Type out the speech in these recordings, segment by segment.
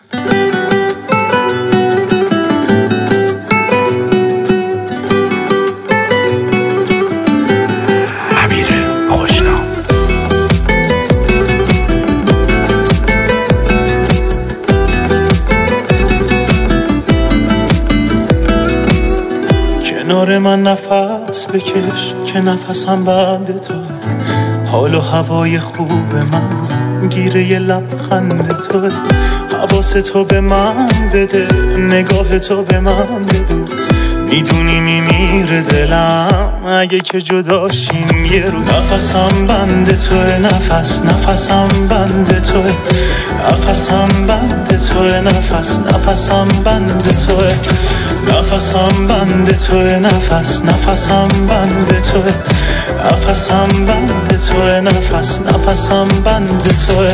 کنار من نفس بکش که نفسم بند توه، حال و هوای خوب من گیره یه لبخند توه، حواس تو به من بده، نگاه تو به من بدوز، میدونی میمیره دلم اگه که جداشیم یه روز. نفسم بند توه، نفسم بند توه، نفسم بند توه، نفسم بند توه، نفسم بند توه، نفسم بند توه، نفسم بند توه، نفسم بند توه.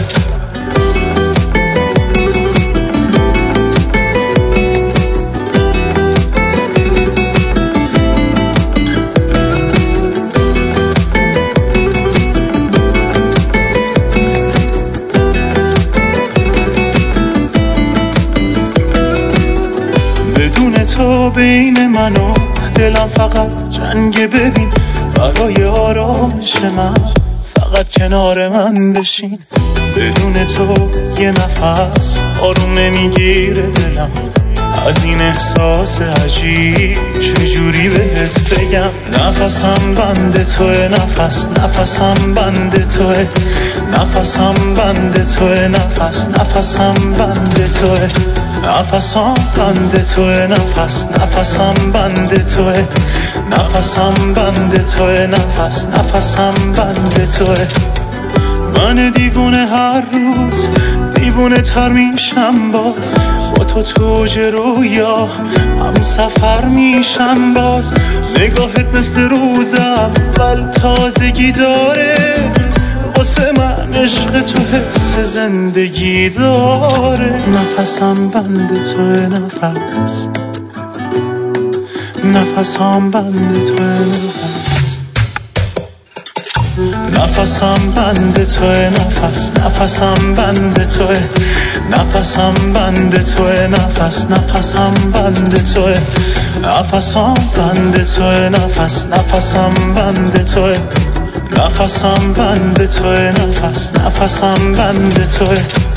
تو بین من و دلم فقط جنگ، ببین برای آرامش من فقط کنار من بشین. بدون تو یه نفس آروم نمیگیره دلم، از این احساس عجیب چجوری بهت بگم. نفسم بند توه، نفسم بند توه، نفسم بند توه، نفسم بند توه، نفسم بند توه، نفسم بند توه، نفسم بند توه، نفسم بند توه. من دیوونه هر روز دیوونه تر میشم باز، با تو توج رویا هم سفر میشم باز. نگاهت مثل روز اول تازگی داره، واسه من عشق تو حس زندگی داره. نفسم بند توه، نفسم بند توه، نفسم بند توه، نفسم بند توه، نفسم بند توه، نفسم بند توه، نفسم بند توه، نفسم بند توه، نفسم بند توه، نفسم بند توه.